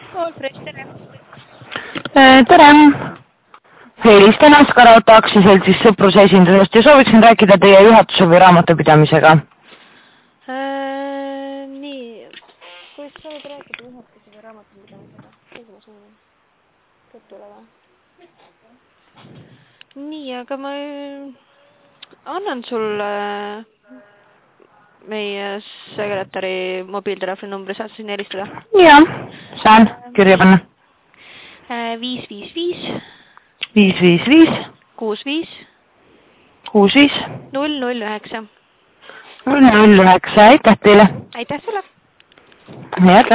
Olfresh, tere! Tere! Helistan Askarauto aktsiaseltsis sõpruse esindusest ja sooviksin rääkida teie juhatuse või raamatupidamisega. Nii, kuidas sa võid rääkida juhatuse või raamatupidamisega? Kõige ma sõnum. Kõtt oleva. Nii, aga ma annan sulle meie sekretäri mobiiltelefoni numbri, saad siin helistada? Jah, saan kirja panna. 555 555 65 65 009. 009, aitäh teile! Aitäh sulle! Head